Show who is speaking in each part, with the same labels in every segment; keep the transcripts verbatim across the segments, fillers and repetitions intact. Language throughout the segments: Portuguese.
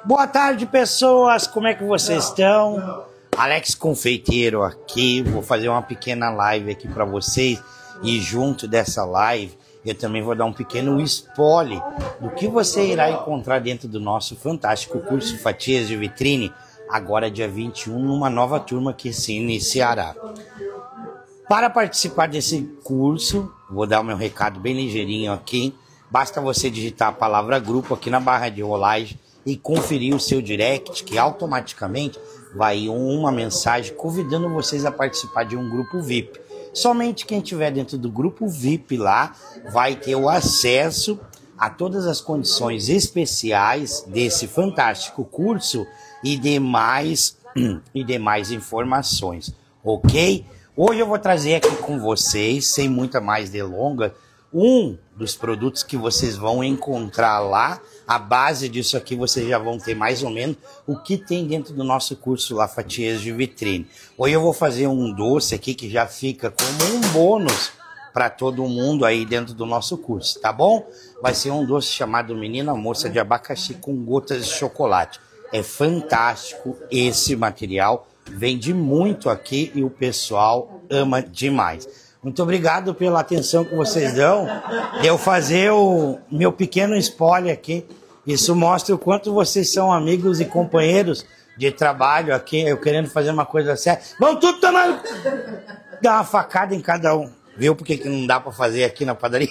Speaker 1: Boa tarde, pessoas, como é que vocês estão? Alex Confeiteiro aqui, vou fazer uma pequena live aqui para vocês e junto dessa live eu também vou dar um pequeno spoiler do que você irá encontrar dentro do nosso fantástico curso Fatias de Vitrine, agora dia vinte e um, numa nova turma que se iniciará. Para participar desse curso, vou dar o meu recado bem ligeirinho aqui, basta você digitar a palavra grupo aqui na barra de rolagem e conferir o seu direct, que automaticamente vai uma mensagem convidando vocês a participar de um grupo V I P. Somente quem estiver dentro do grupo V I P lá vai ter o acesso a todas as condições especiais desse fantástico curso e demais, e demais informações, ok? Hoje eu vou trazer aqui com vocês, sem muita mais delonga, um dos produtos que vocês vão encontrar lá. A base disso aqui vocês já vão ter mais ou menos o que tem dentro do nosso curso lá, Fatias de Vitrine. Hoje eu vou fazer um doce aqui que já fica como um bônus para todo mundo aí dentro do nosso curso, tá bom? Vai ser um doce chamado Menina Moça de abacaxi com gotas de chocolate. É fantástico esse material, vende muito aqui e o pessoal ama demais. Muito obrigado pela atenção que vocês dão. Eu fazer o meu pequeno spoiler aqui. Isso mostra o quanto vocês são amigos e companheiros de trabalho aqui. Eu querendo fazer uma coisa séria. Vamos tudo tomar... Dar uma facada em cada um. Viu porque que não dá para fazer aqui na padaria?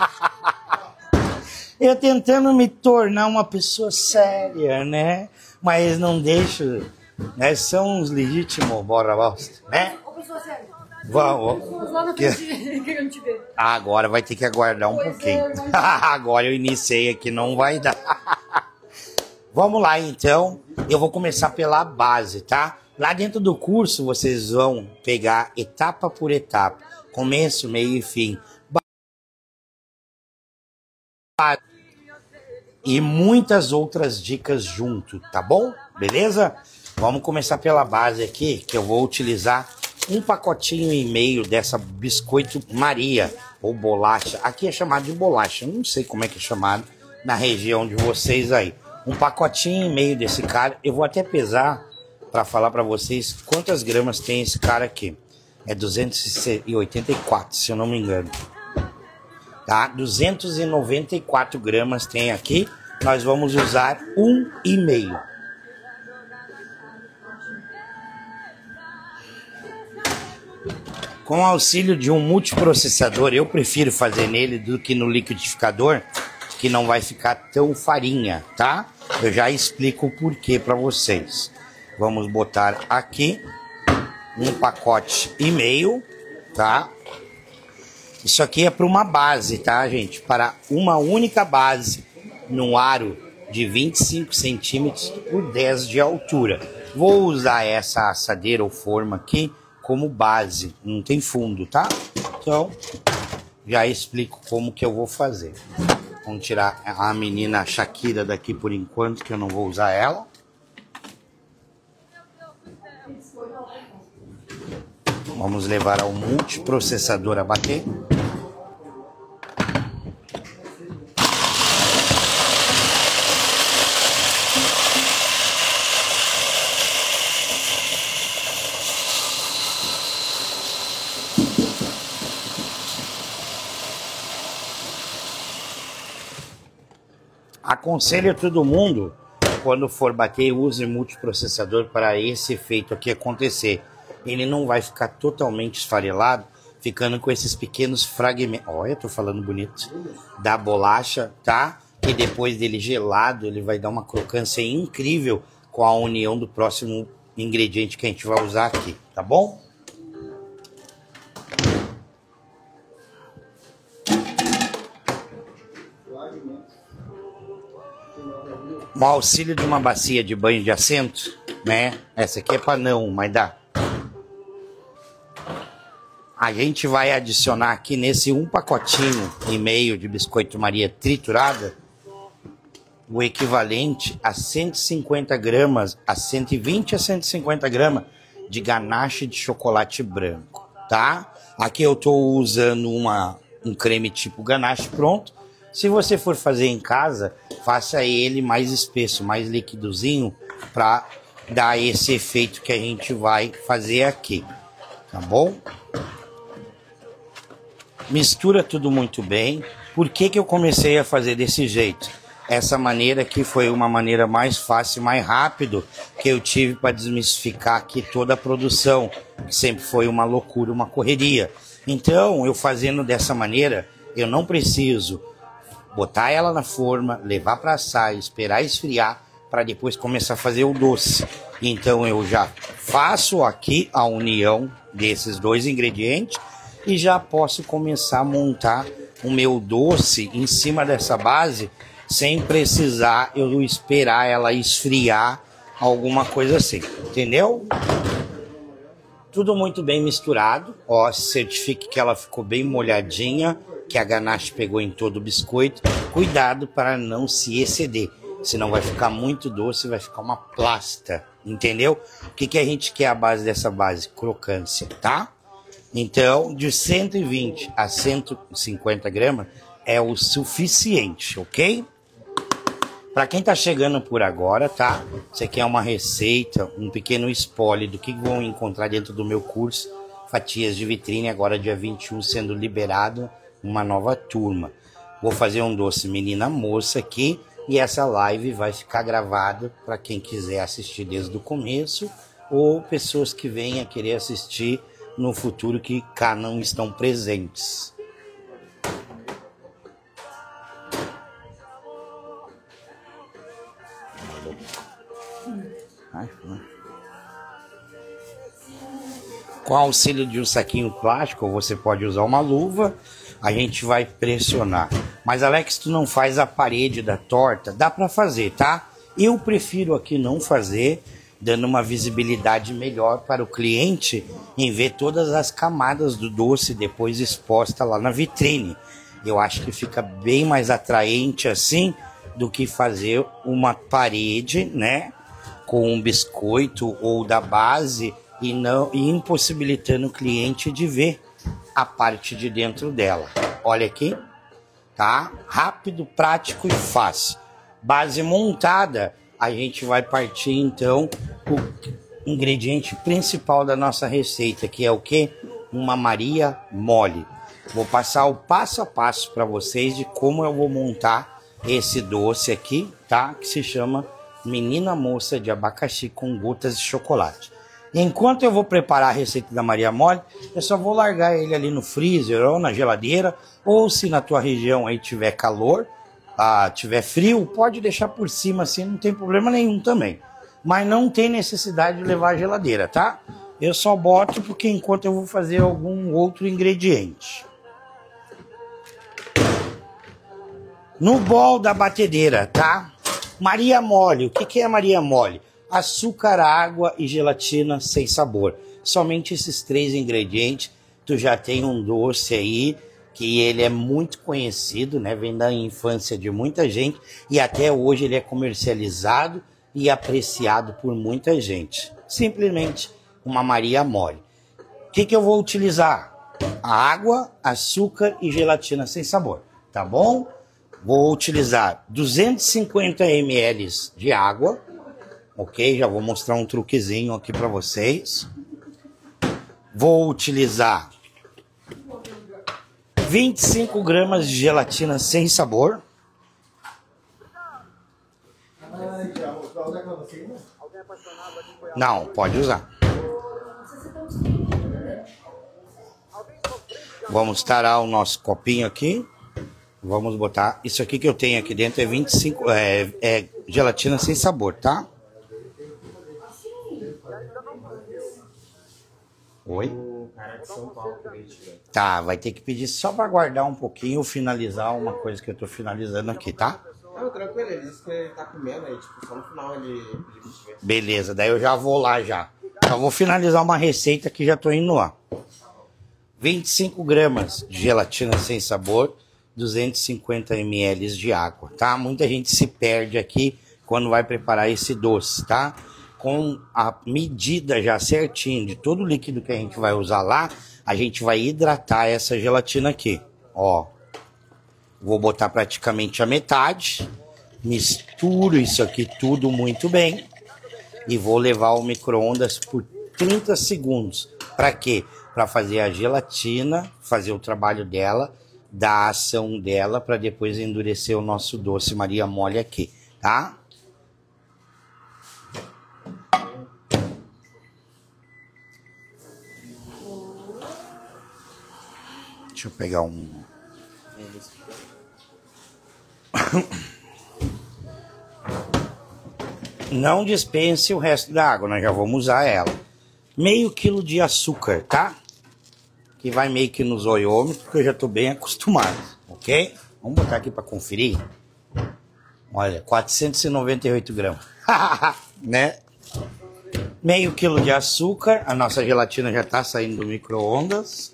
Speaker 1: Eu tentando me tornar uma pessoa séria, né? Mas não deixo... Né? São os legítimos bora bosta, né? Ô, pessoa séria. Vamos. Agora vai ter que aguardar um pois pouquinho. É, agora eu iniciei aqui, não vai dar. Vamos lá então. Eu vou começar pela base, tá? Lá dentro do curso vocês vão pegar etapa por etapa, começo, meio e fim. E muitas outras dicas junto, tá bom? Beleza? Vamos começar pela base aqui, que eu vou utilizar um pacotinho e meio dessa biscoito Maria, ou bolacha. Aqui é chamado de bolacha, não sei como é que é chamado na região de vocês aí. Um pacotinho e meio desse cara, eu vou até pesar para falar para vocês quantas gramas tem esse cara aqui. É duzentos e oitenta e quatro, se eu não me engano. Tá? duzentos e noventa e quatro gramas tem aqui, nós vamos usar um e meio. Com o auxílio de um multiprocessador, eu prefiro fazer nele do que no liquidificador, que não vai ficar tão farinha, tá? Eu já explico o porquê para vocês. Vamos botar aqui um pacote e meio, tá? Isso aqui é para uma base, tá, gente? Para uma única base, num aro de vinte e cinco centímetros por dez de altura. Vou usar essa assadeira ou forma aqui como base, não tem fundo, tá? Então, já explico como que eu vou fazer. Vamos tirar a menina Shakira daqui por enquanto, que eu não vou usar ela. Vamos levar ao multiprocessador a bater. Aconselho a todo mundo, quando for bater, use multiprocessador para esse efeito aqui acontecer. Ele não vai ficar totalmente esfarelado, ficando com esses pequenos fragmentos. Olha, eu tô falando bonito. Da bolacha, tá? E depois dele gelado, ele vai dar uma crocância incrível com a união do próximo ingrediente que a gente vai usar aqui, tá bom? Com o auxílio de uma bacia de banho de assento, né? Essa aqui é para não, mas dá. A gente vai adicionar aqui nesse um pacotinho e meio de biscoito Maria triturada o equivalente a cento e cinquenta gramas, a cento e vinte a cento e cinquenta gramas de ganache de chocolate branco, tá? Aqui eu tô usando uma, um creme tipo ganache pronto, Se você for fazer em casa, faça ele mais espesso, mais liquidozinho, para dar esse efeito que a gente vai fazer aqui, tá bom? Mistura tudo muito bem. Por que que eu comecei a fazer desse jeito? Essa maneira aqui foi uma maneira mais fácil, mais rápido que eu tive para desmistificar aqui toda a produção, que sempre foi uma loucura, uma correria. Então, eu fazendo dessa maneira, eu não preciso botar ela na forma, levar para assar, esperar esfriar, para depois começar a fazer o doce. Então, eu já faço aqui a união desses dois ingredientes e já posso começar a montar o meu doce em cima dessa base, sem precisar eu esperar ela esfriar, alguma coisa assim, entendeu? Tudo muito bem misturado, ó, certifique que ela ficou bem molhadinha, que a ganache pegou em todo o biscoito. Cuidado para não se exceder, senão vai ficar muito doce, vai ficar uma plasta, entendeu? O que que a gente quer a base dessa base? Crocância, tá? Então, de cento e vinte a cento e cinquenta gramas é o suficiente, ok? Para quem tá chegando por agora, tá? Você quer uma receita, um pequeno spoiler do que vão encontrar dentro do meu curso Fatias de Vitrine, agora dia vinte e um, sendo liberado uma nova turma. Vou fazer um doce menina moça aqui e essa live vai ficar gravada para quem quiser assistir desde o começo ou pessoas que venham querer assistir no futuro que cá não estão presentes. Com auxílio de um saquinho plástico, você pode usar uma luva, a gente vai pressionar. Mas Alex, tu não faz a parede da torta? Dá para fazer, tá? Eu prefiro aqui não fazer, dando uma visibilidade melhor para o cliente em ver todas as camadas do doce depois exposta lá na vitrine. Eu acho que fica bem mais atraente assim do que fazer uma parede, né, com um biscoito ou da base e não e impossibilitando o cliente de ver a parte de dentro dela. Olha aqui, tá? Rápido, prático e fácil. Base montada, a gente vai partir então o ingrediente principal da nossa receita, que é o quê? Uma Maria Mole. Vou passar o passo a passo para vocês de como eu vou montar esse doce aqui, tá? Que se chama Menina Moça de Abacaxi com gotas de chocolate. Enquanto eu vou preparar a receita da Maria Mole, eu só vou largar ele ali no freezer ou na geladeira, ou se na tua região aí tiver calor, ah, tiver frio, pode deixar por cima assim, não tem problema nenhum também. Mas não tem necessidade de levar a geladeira, tá? Eu só boto porque enquanto eu vou fazer algum outro ingrediente. No bol da batedeira, tá? Maria Mole, o que que é Maria Mole? Açúcar, água e gelatina sem sabor. Somente esses três ingredientes, tu já tem um doce aí, que ele é muito conhecido, né? Vem da infância de muita gente e até hoje ele é comercializado e apreciado por muita gente. Simplesmente uma Maria Mole. O que que eu vou utilizar? A água, açúcar e gelatina sem sabor, tá bom? Vou utilizar duzentos e cinquenta mililitros de água, ok? Já vou mostrar um truquezinho aqui para vocês. Vou utilizar vinte e cinco gramas de gelatina sem sabor. Não, pode usar. Vamos tarar o nosso copinho aqui. Vamos botar, isso aqui que eu tenho aqui dentro é vinte e cinco, é, é gelatina sem sabor, tá? Oi? Tá, vai ter que pedir só para guardar um pouquinho ou finalizar uma coisa que eu tô finalizando aqui, tá?
Speaker 2: Não, tranquilo, ele disse que ele tá comendo aí, tipo, só no final ele...
Speaker 1: Beleza, daí eu já vou lá já. Só vou finalizar uma receita que já tô indo lá. vinte e cinco gramas de gelatina sem sabor, duzentos e cinquenta mililitros de água, tá? Muita gente se perde aqui quando vai preparar esse doce, tá? Com a medida já certinho de todo o líquido que a gente vai usar lá, a gente vai hidratar essa gelatina aqui, ó. Vou botar praticamente a metade. Misturo isso aqui tudo muito bem. E vou levar ao micro-ondas por trinta segundos. Para quê? Para fazer a gelatina, fazer o trabalho dela, da ação dela, para depois endurecer o nosso doce Maria Mole aqui, tá? Deixa eu pegar um... Não dispense o resto da água, nós já vamos usar ela. Meio quilo de açúcar, tá? Que vai meio que nos zoiômetros, porque eu já tô bem acostumado, ok? Vamos botar aqui para conferir. Olha, quatrocentos e noventa e oito gramas, né? Meio quilo de açúcar, a nossa gelatina já tá saindo do micro-ondas.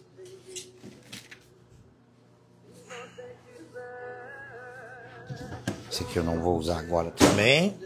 Speaker 1: Esse aqui eu não vou usar agora também.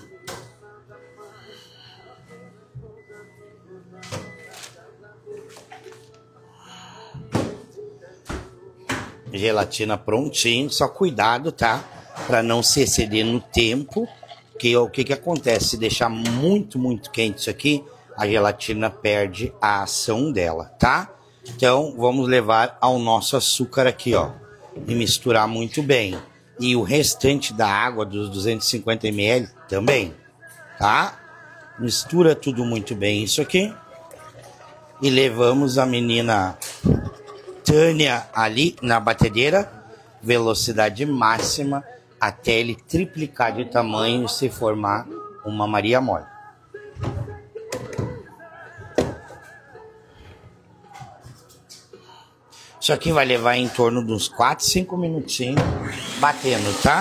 Speaker 1: Gelatina prontinho, só cuidado, tá? Para não se exceder no tempo, que o que que acontece? Se deixar muito, muito quente isso aqui, a gelatina perde a ação dela, tá? Então, vamos levar ao nosso açúcar aqui, ó, e misturar muito bem. E o restante da água, dos duzentos e cinquenta mililitros, também, tá? Mistura tudo muito bem isso aqui. E levamos a menina Tânia ali na batedeira, velocidade máxima, até ele triplicar de tamanho e se formar uma Maria Mole. Isso aqui vai levar em torno de uns quatro, cinco minutinhos batendo, tá?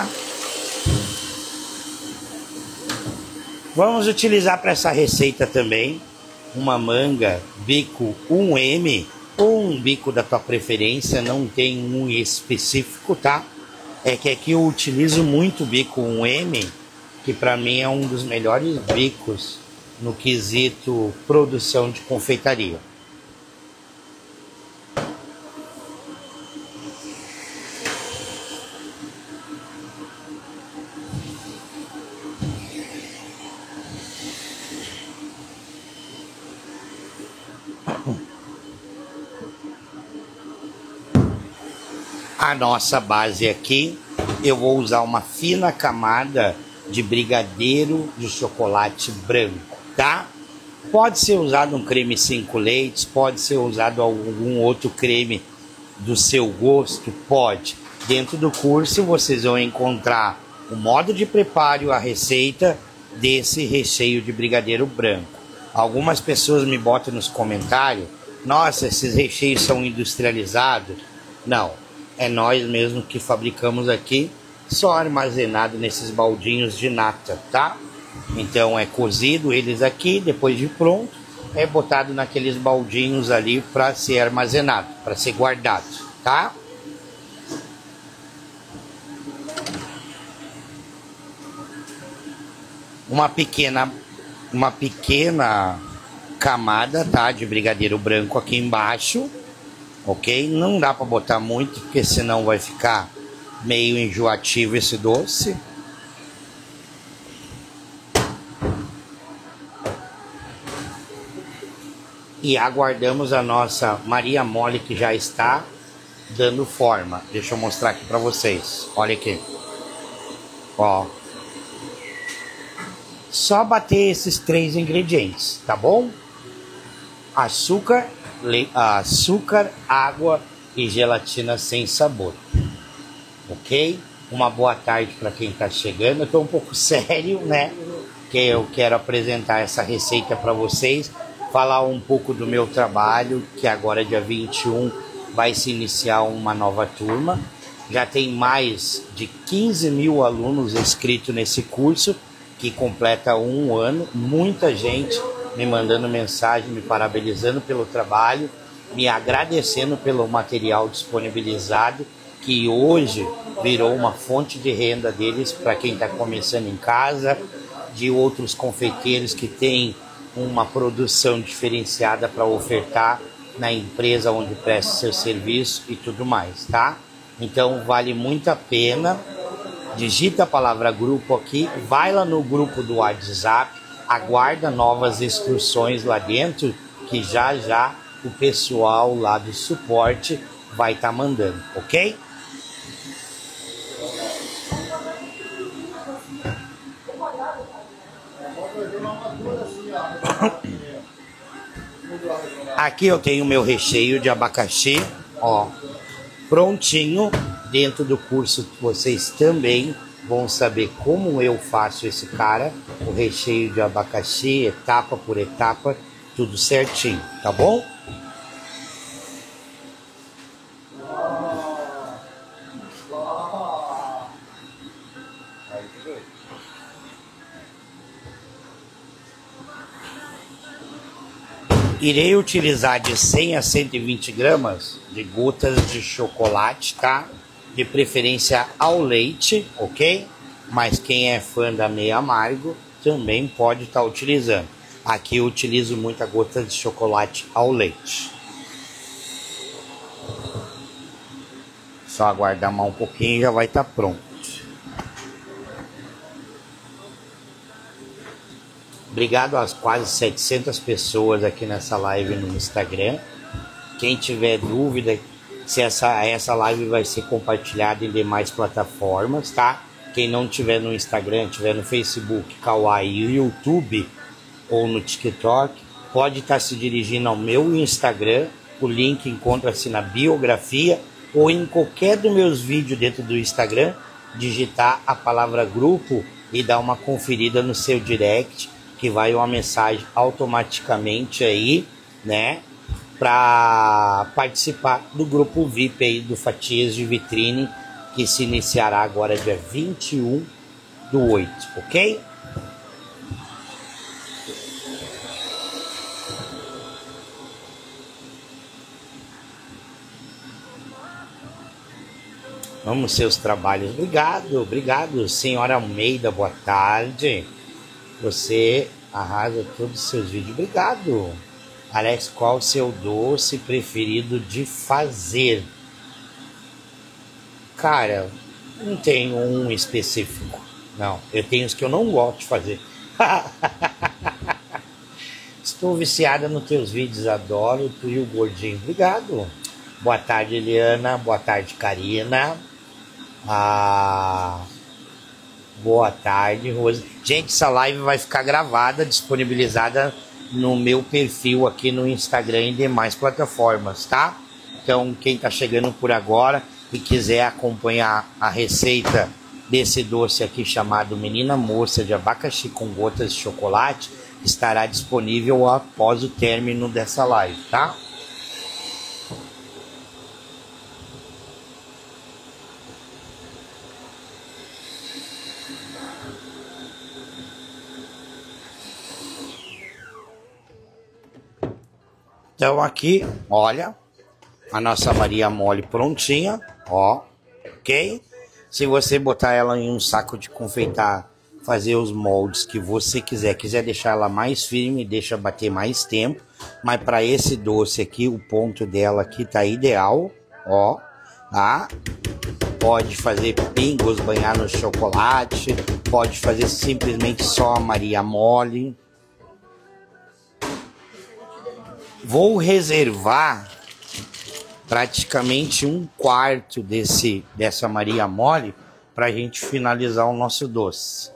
Speaker 1: Vamos utilizar para essa receita também uma manga bico um M ou um bico da tua preferência, não tem um específico, tá? É que aqui eu utilizo muito o bico um M, que para mim é um dos melhores bicos no quesito produção de confeitaria. A nossa base aqui, eu vou usar uma fina camada de brigadeiro de chocolate branco, tá? Pode ser usado um creme cinco leites, pode ser usado algum outro creme do seu gosto, pode. Dentro do curso vocês vão encontrar o modo de preparo, a receita desse recheio de brigadeiro branco. Algumas pessoas me botam nos comentários, nossa, esses recheios são industrializados. Não. É nós mesmos que fabricamos aqui, só armazenado nesses baldinhos de nata, tá? Então é cozido eles aqui, depois de pronto, é botado naqueles baldinhos ali para ser armazenado, para ser guardado, tá? Uma pequena, uma pequena camada, tá, de brigadeiro branco aqui embaixo. Ok? Não dá para botar muito, porque senão vai ficar meio enjoativo esse doce. E aguardamos a nossa Maria Mole, que já está dando forma. Deixa eu mostrar aqui para vocês. Olha aqui. Ó. Só bater esses três ingredientes, tá bom? Açúcar, açúcar, água e gelatina sem sabor, ok? Uma boa tarde para quem está chegando. Eu estou um pouco sério, né? Que eu quero apresentar essa receita para vocês, falar um pouco do meu trabalho, que agora dia vinte e um vai se iniciar uma nova turma. Já tem mais de quinze mil alunos inscritos nesse curso, que completa um ano. Muita gente me mandando mensagem, me parabenizando pelo trabalho, me agradecendo pelo material disponibilizado, que hoje virou uma fonte de renda deles para quem está começando em casa, de outros confeiteiros que têm uma produção diferenciada para ofertar na empresa onde presta seu serviço e tudo mais, tá? Então vale muito a pena. Digita a palavra grupo aqui, vai lá no grupo do WhatsApp, aguarda novas instruções lá dentro, que já já o pessoal lá do suporte vai estar tá mandando, ok? Aqui eu tenho meu recheio de abacaxi, ó, prontinho. Dentro do curso vocês também vão saber como eu faço esse cara, o recheio de abacaxi, etapa por etapa, tudo certinho, tá bom? Irei utilizar de cem a cento e vinte gramas de gotas de chocolate, tá? De preferência ao leite, ok? Mas quem é fã da meio amargo também pode estar tá utilizando. Aqui eu utilizo muita gota de chocolate ao leite. Só aguardar mais um pouquinho e já vai estar tá pronto. Obrigado às quase setecentas pessoas aqui nessa live no Instagram. Quem tiver dúvida se essa, essa live vai ser compartilhada em demais plataformas, tá? Quem não tiver no Instagram, tiver no Facebook, Kawaii, YouTube ou no TikTok, pode estar se dirigindo ao meu Instagram. O link encontra-se na biografia ou em qualquer dos meus vídeos dentro do Instagram. Digitar a palavra grupo e dar uma conferida no seu direct, que vai uma mensagem automaticamente aí, né? Para participar do grupo V I P aí do Fatias de Vitrine, que se iniciará agora dia vinte e um do oito, ok? Vamos seus trabalhos. Obrigado, obrigado, senhora Almeida, boa tarde. Você arrasa todos os seus vídeos. Obrigado. Alex, qual o seu doce preferido de fazer? Cara, não tenho um específico. Não, eu tenho os que eu não gosto de fazer. Estou viciada nos teus vídeos, adoro tu e o gordinho. Obrigado. Boa tarde, Eliana. Boa tarde, Karina. Ah, boa tarde, Rose. Gente, essa live vai ficar gravada, disponibilizada no meu perfil aqui no Instagram e demais plataformas, tá? Então, quem tá chegando por agora e quiser acompanhar a receita desse doce aqui chamado Menina Moça de abacaxi com gotas de chocolate, estará disponível após o término dessa live, tá? Então aqui, olha, a nossa Maria Mole prontinha, ó, ok? Se você botar ela em um saco de confeitar, fazer os moldes que você quiser, quiser deixar ela mais firme, deixa bater mais tempo, mas para esse doce aqui, o ponto dela aqui tá ideal, ó, tá? Pode fazer pingos, banhar no chocolate, pode fazer simplesmente só a Maria Mole. Vou reservar praticamente um quarto desse, dessa Maria Mole para a gente finalizar o nosso doce.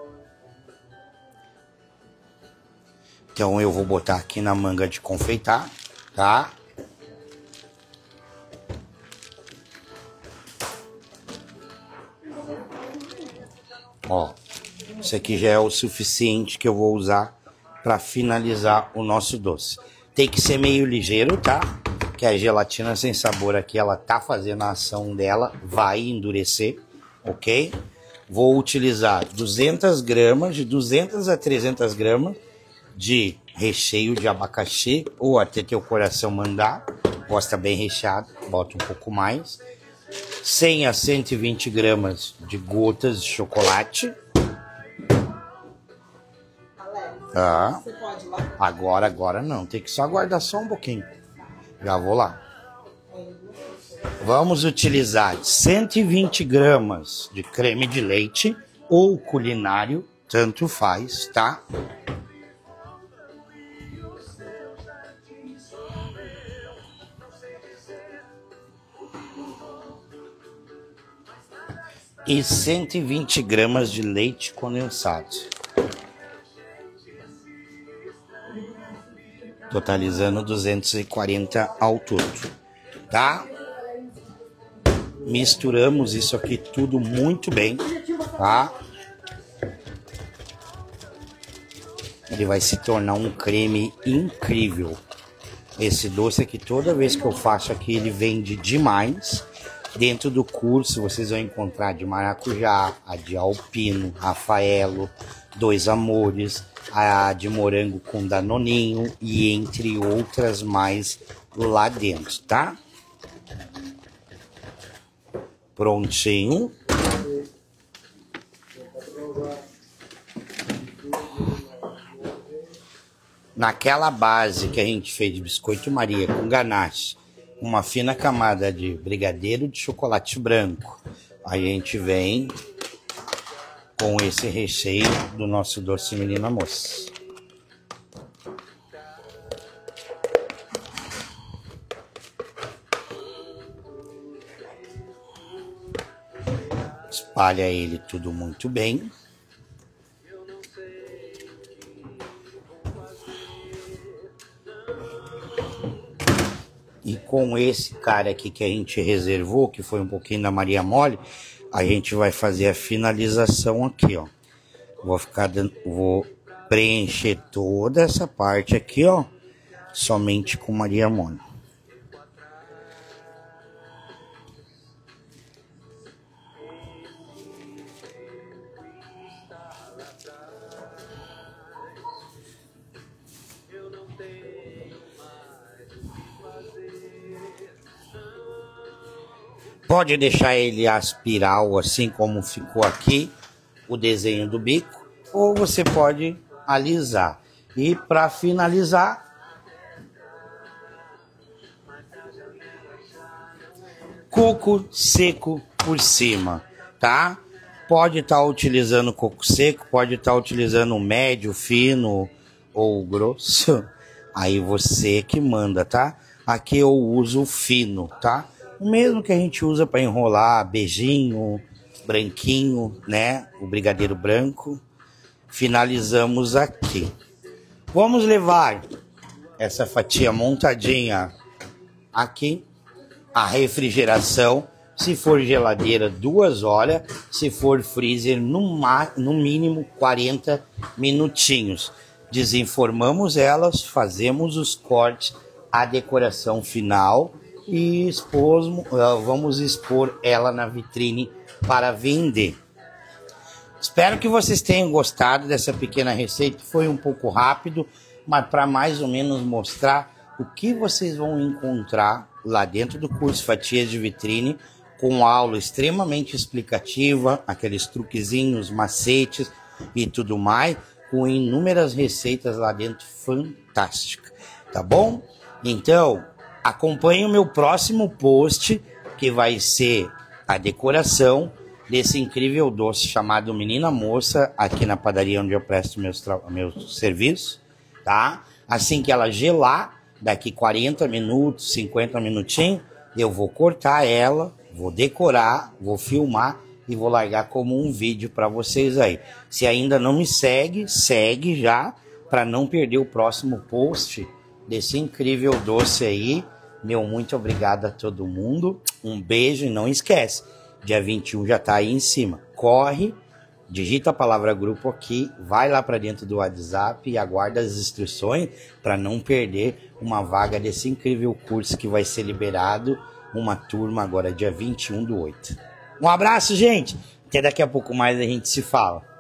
Speaker 1: Então eu vou botar aqui na manga de confeitar, tá? Ó, isso aqui já é o suficiente que eu vou usar para finalizar o nosso doce. Tem que ser meio ligeiro, tá? Que a gelatina sem sabor aqui, ela tá fazendo a ação dela, vai endurecer, ok? Vou utilizar duzentas gramas, de duzentas a trezentas gramas de recheio de abacaxi, ou até teu coração mandar, gosta bem recheado, bota um pouco mais. cem a cento e vinte gramas de gotas de chocolate. Ah, você pode ir lá? Agora, agora não. Tem que só aguardar só um pouquinho. Já vou lá. Vamos utilizar cento e vinte gramas de creme de leite ou culinário, tanto faz, tá? E cento e vinte gramas de leite condensado, totalizando duzentos e quarenta ao todo, tá? Misturamos isso aqui tudo muito bem, tá? Ele vai se tornar um creme incrível. Esse doce aqui, toda vez que eu faço aqui, ele vende demais. Dentro do curso vocês vão encontrar de maracujá, a de alpino, rafaelo, dois amores, a de morango com danoninho e entre outras mais lá dentro, tá? Prontinho. Naquela base que a gente fez de biscoito Maria com ganache, uma fina camada de brigadeiro de chocolate branco. Aí a gente vem com esse recheio do nosso doce menina moça. Espalha ele tudo muito bem. E com esse cara aqui que a gente reservou, que foi um pouquinho da Maria Mole, a gente vai fazer a finalização aqui, ó. Vou ficar dando, vou preencher toda essa parte aqui, ó, somente com Maria Mole. Pode deixar ele aspiral, assim como ficou aqui, o desenho do bico, ou você pode alisar. E para finalizar, coco seco por cima, tá? Pode estar tá utilizando coco seco, pode estar tá utilizando médio, fino ou grosso. Aí você que manda, tá? Aqui eu uso fino, tá? O mesmo que a gente usa para enrolar beijinho, branquinho, né? O brigadeiro branco. Finalizamos aqui. Vamos levar essa fatia montadinha aqui. A refrigeração, se for geladeira, duas horas. Se for freezer, no, no mínimo quarenta minutinhos. Desenformamos elas, fazemos os cortes, a decoração final. E expor, vamos expor ela na vitrine para vender. Espero que vocês tenham gostado dessa pequena receita. Foi um pouco rápido, mas para mais ou menos mostrar o que vocês vão encontrar lá dentro do curso Fatias de Vitrine, com aula extremamente explicativa, aqueles truquezinhos, macetes e tudo mais, com inúmeras receitas lá dentro fantásticas, tá bom? Então, acompanhe o meu próximo post, que vai ser a decoração desse incrível doce chamado Menina Moça, aqui na padaria onde eu presto meus, meus serviços, tá? Assim que ela gelar, daqui quarenta minutos, cinquenta minutinhos, eu vou cortar ela, vou decorar, vou filmar e vou largar como um vídeo para vocês aí. Se ainda não me segue, segue já, para não perder o próximo post desse incrível doce aí. Meu muito obrigado a todo mundo. Um beijo e não esquece, dia vinte e um já tá aí em cima. Corre, digita a palavra grupo aqui, vai lá para dentro do WhatsApp e aguarda as instruções para não perder uma vaga desse incrível curso que vai ser liberado, uma turma agora dia vinte e um do oito. Um abraço, gente. Até daqui a pouco mais a gente se fala.